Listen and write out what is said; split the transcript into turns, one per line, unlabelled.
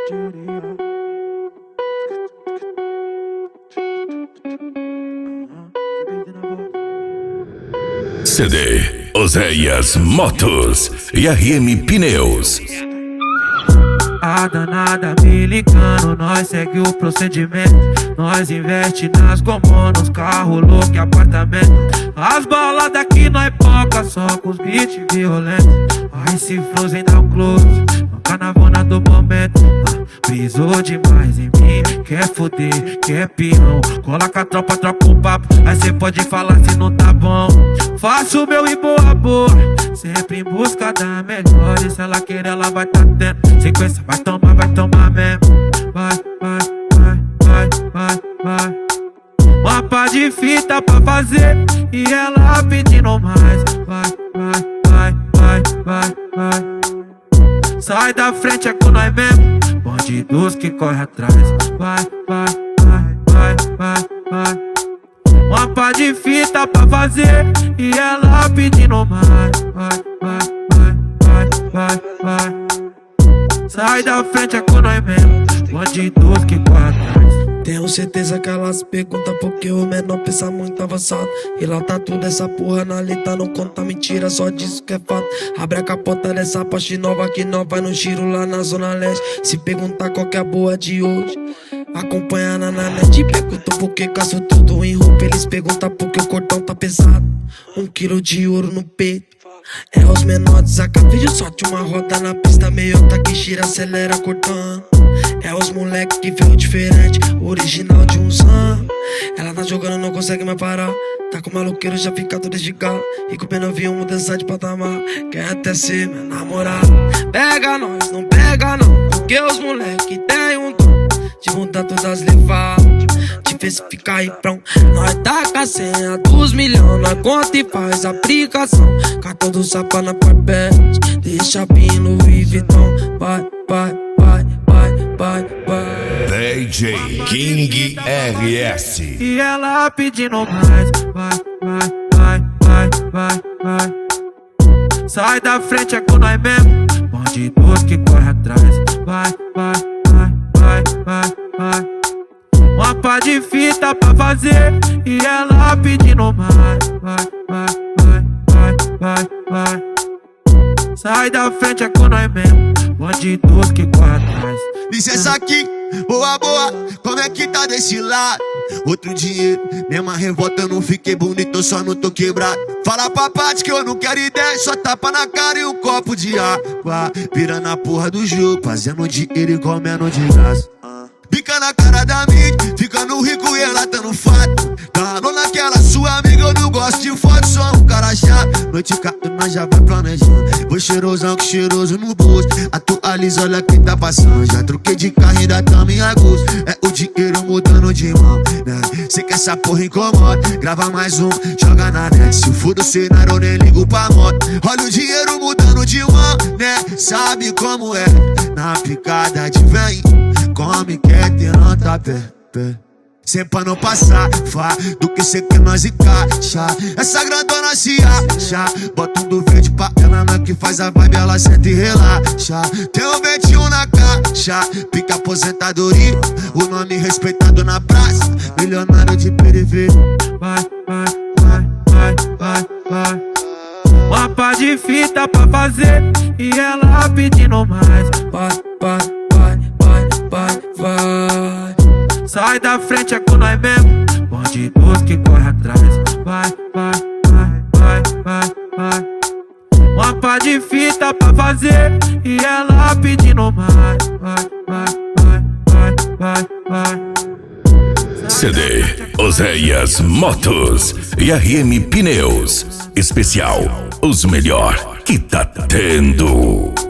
CD Oséias Motos e RM Pneus.
A danada me ligando, nós segue o procedimento. Nós investe nas gomos, nos carros loucos e apartamento. As baladas aqui nós poca, só com os beats violentos. Aí se Frozen dá um close, no carnavona do momento. Brisou demais em mim, quer foder, quer peão. Cola com a tropa, troca o papo, aí cê pode falar se não tá bom. Faço o meu e boa boa, sempre em busca da melhor. E se ela querer, ela vai tá tendo. Sequência, vai tomar mesmo. Vai, vai, vai, vai, vai, vai. Uma pá de fita pra fazer e ela pedindo mais. Vai, vai, vai, vai, vai, vai. Sai da frente, é com nós mesmo. Bandidos que corre atrás. Vai, vai, vai, vai, vai, vai. Uma pá de fita pra fazer e ela pedindo mais. Vai, vai, vai, vai, vai, vai. Sai da frente, é com nós mesmo. Bandidos que corre atrás.
Tenho certeza que elas perguntam porque o menor pensa muito avançado. E lá tá tudo essa porra na letra, não conta mentira, só diz que é fato. Abre a capota dessa Porsche nova que nós vai no giro lá na Zona Leste. Se perguntar qual que é a boa de hoje, acompanha na net. Perguntam por que caço tudo em roupa, eles perguntam por que o cordão tá pesado. 1 quilo de ouro no peito. É os menores, acabei de sorte uma roda na pista, meiota que gira, acelera cortando. É os moleque que veio diferente, original de um sam. Ela tá jogando, não consegue mais parar. Tá com maloqueiro, já fica tudo desligado. E com o pneuzinho mudança de patamar. Quer até ser minha namorada. Pega nós, não pega não, porque os moleque tem um dom de mudar todas as levadas, de ver se fica aí pronto. Nós tá com a senha dos milhões, nós conta e faz aplicação. Cartão do Sapa na Parbete, deixa pino e Vitão. Vai, vai, vai, vai, vai, vai.
DJ King RS.
E ela pedindo mais. Vai, vai, vai, vai, vai, vai. Sai da frente, é com nós mesmo. Bandidos que corre atrás. Vai, vai, vai, vai, vai, vai. Uma pá de fita pra fazer e ela pedindo mais. Vai, vai, vai, vai, vai, vai. Sai da frente, é com nós mesmo. Bandidos que corre atrás.
Licença aqui, boa, boa, como é que tá desse lado? Outro dinheiro, mesma revolta, eu não fiquei bonito, eu só não tô quebrado. Fala pra parte que eu não quero ideia, só tapa na cara e um copo de água. Virando a porra do jogo, fazendo dinheiro e comendo de graça. Pica na cara da mídia, ficando rico e ela tá no fato. Dando naquela sua amiga, eu não gosto de foto, só um cara chato. Noite cato, nós já vai planejando. Vou cheirosão que cheiroso no bolso. Atualiza, olha quem tá passando. Já troquei de carro, ainda tamo em agosto. É o dinheiro mudando de mão, né? Cê que essa porra incomoda, grava mais um, joga na net. Se for do cenário, eu nem ligo pra moto. Olha o dinheiro mudando de mão, né? Sabe como é? Na picada de vem, come, quer ter nota pé. Sempre pra não passar, fá, do que cê quer nós encaixa. Essa grandona se acha, bota um do verde pra ela, não que faz a vibe, ela senta e relaxa. Tem um 21 na caixa, pica aposentadoria, o nome respeitado na praça, milionário de periferia.
Vai, vai, vai, vai, vai, vai. Uma pá de fita pra fazer e ela pedindo mais.
Vai, vai, vai, vai, vai, vai.
Sai da frente, é com nós mesmo. Bandidos que corre atrás. Vai, vai, vai, vai, vai, vai. Uma pá de fita pra fazer e ela pedindo mais. Vai, vai, vai, vai, vai, vai.
CD Oséias Motos e RM Pneus. Especial, os melhor que tá tendo.